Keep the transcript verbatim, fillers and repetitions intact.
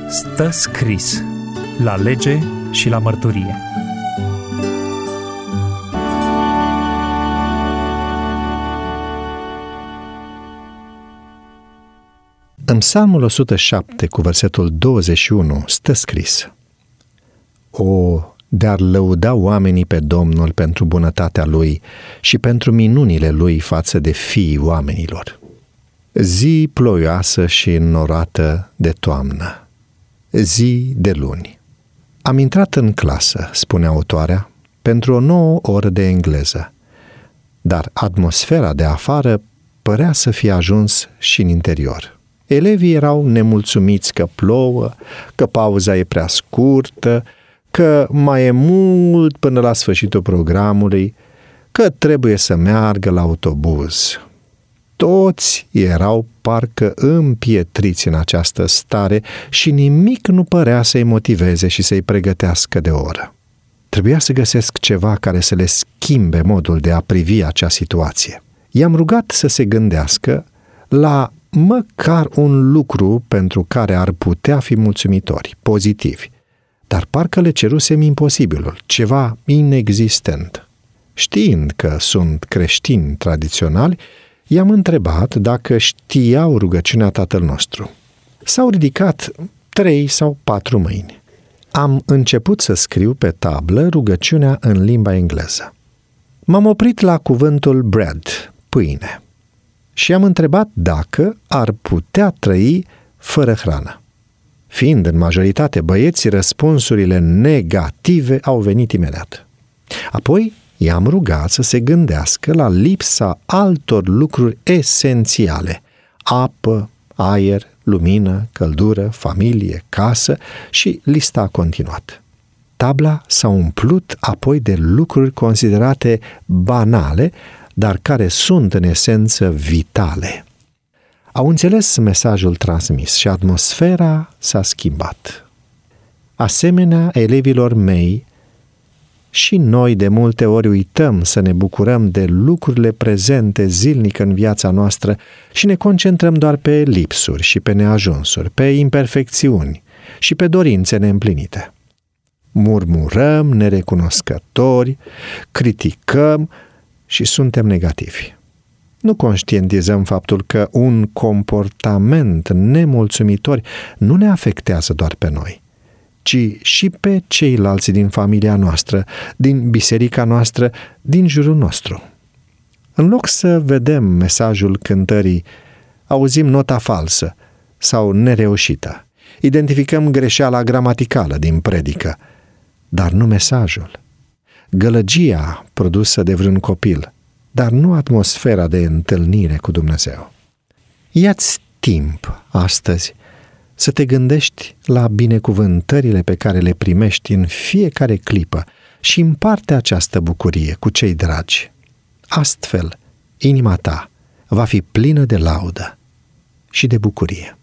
Stă scris la lege și la mărturie. În Psalmul o sută șapte, cu versetul douăzeci și unu, stă scris: O, de-ar lăuda oamenii pe Domnul pentru bunătatea Lui și pentru minunile Lui față de fiii oamenilor. Zi ploioasă și înnorată de toamnă, zi de luni. Am intrat în clasă, spune autoarea, pentru o nouă oră de engleză, dar atmosfera de afară părea să fie ajuns și în interior. Elevii erau nemulțumiți că plouă, că pauza e prea scurtă, că mai e mult până la sfârșitul programului, că trebuie să meargă la autobuz. Toți erau parcă împietriți în această stare și nimic nu părea să-i motiveze și să-i pregătească de oră. Trebuia să găsesc ceva care să le schimbe modul de a privi acea situație. I-am rugat să se gândească la măcar un lucru pentru care ar putea fi mulțumitori, pozitivi, dar parcă le cerusem imposibilul, ceva inexistent. Știind că sunt creștini tradiționali, i-am întrebat dacă știau rugăciunea Tatăl nostru. S-au ridicat trei sau patru mâini. Am început să scriu pe tablă rugăciunea în limba engleză. M-am oprit la cuvântul bread, pâine, și am întrebat dacă ar putea trăi fără hrană. Fiind în majoritate băieți, răspunsurile negative au venit imediat. Apoi i-am rugat să se gândească la lipsa altor lucruri esențiale: apă, aer, lumină, căldură, familie, casă, și lista a continuat. Tabla s-a umplut apoi de lucruri considerate banale, dar care sunt în esență vitale. Au înțeles mesajul transmis și atmosfera s-a schimbat. Asemenea elevilor mei, și noi de multe ori uităm să ne bucurăm de lucrurile prezente zilnic în viața noastră și ne concentrăm doar pe lipsuri și pe neajunsuri, pe imperfecțiuni și pe dorințe neîmplinite. Murmurăm, nerecunoscători, criticăm și suntem negativi. Nu conștientizăm faptul că un comportament nemulțumitor nu ne afectează doar pe noi, ci și pe ceilalți din familia noastră, din biserica noastră, din jurul nostru. În loc să vedem mesajul cântării, auzim nota falsă sau nereușită, identificăm greșeala gramaticală din predică, dar nu mesajul. Gălăgia produsă de vreun copil, dar nu atmosfera de întâlnire cu Dumnezeu. Ia-ți timp astăzi să te gândești la binecuvântările pe care le primești în fiecare clipă și împarte această bucurie cu cei dragi. Astfel, inima ta va fi plină de laudă și de bucurie.